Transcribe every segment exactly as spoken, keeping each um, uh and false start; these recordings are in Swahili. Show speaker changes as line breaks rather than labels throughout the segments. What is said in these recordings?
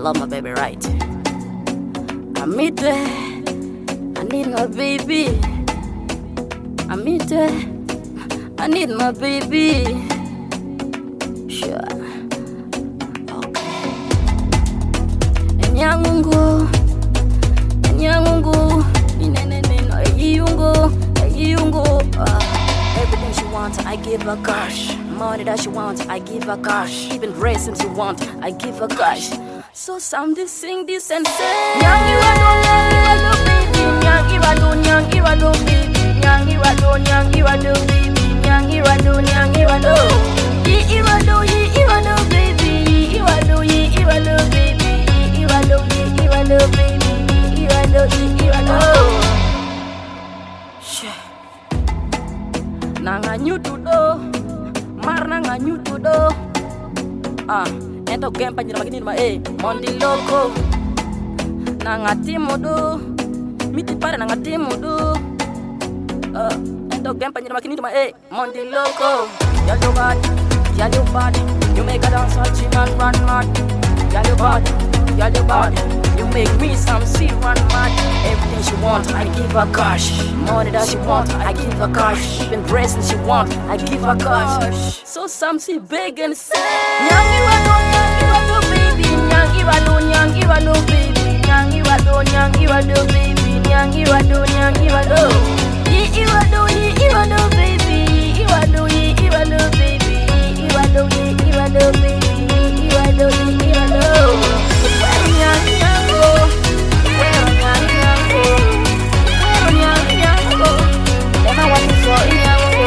love my baby right. I meet her, I need my baby. I meet her, I need my baby. Sure. Okay. Enyangungu, enyangungu, ineneneno, eyungu, eyungu. Everything she wants, I give her cash. Money that she wants, I give her cash. Even dressing she wants, I give her cash. So somebody sing this and say, Nyangi wado, Nyangi wado, baby. Nyangi wado, Nyangi wado, baby. Nyangi wado, Nyangi wado, baby. Nyangi wado, Nyangi wado. Yi wado, yi wado, baby. Yi wado, yi wado, baby. Yi wado, yi wado, baby. Yi wado, yi wado. Shit. Nanga nyutu do, mar nanga nyutu do. Ah, ento game panjina magini ma eh, mondi loco. Nanga timu do, miti pare nanga timu do. Ah, ento game panjina magini ma eh, mondi loco. Girl you bad, girl you bad, you make a dance all she man run mad. Girl you bad, girl you bad, you make me some see run mad. Everything she want, I give her cash. Money that she want, I give her cash. Even dressing she want, I give her cash. So some see beg and say, Nyangi wado, Nyangi wado, baby. Nyangi wado, Nyangi wado, baby. Nyangi wado, Nyangi wado, baby. Nyangi wado, Nyangi wado. Yi wado, yi wado, baby. Yi wado, yi wado, baby. Yi wado, yi wado, baby. Yi wado, yi wado. Nyangi nyango, where nyangi nyango, where nyangi nyango. Never want to saw nyango.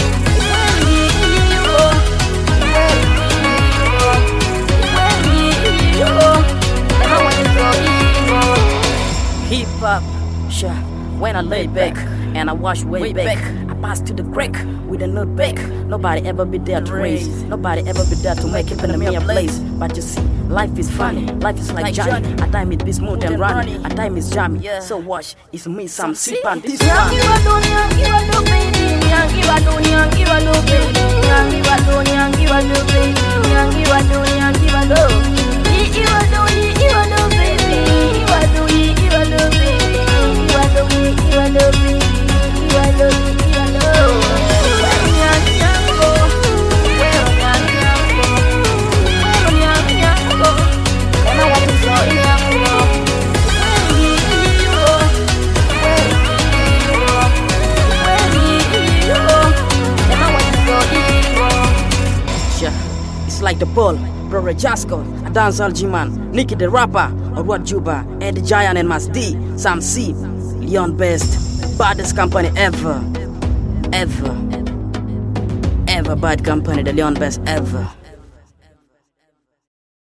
Hip hop, sure. When I lay back and I wash way back, I pass to the crack with a nut back. Nobody ever be there to raise, nobody ever be there to make it in a mere place. But you see, life is funny, life is like Johnny. At time it be smooth and runny, at time it's jammy. So watch, it's me some sip and this one. Nyangi wado, Nyangi wado, baby. Nyangi wado, Nyangi wado, baby. Nyangi wado, Nyangi wado, baby. Nyangi wado, Nyangi wado. Yi wado, yi wado, baby. Yi wado, yi wado, baby. Yi wado, yi wado, baby. Yi wado, yi wado. Where Nyangi nyango, where Nyangi nyango, where Nyangi nyango. And I want to saw nyango. Where you go, where you go, where you go. And I want to saw nyango. Sure, it's like the ball. Bro Jasco, a dancehall G-man, Nicky the rapper, Orwat Juba, Eddie Giant and Mas D, Sam C, Leon Best, baddest company ever, ever, ever bad company, the Leon Best ever.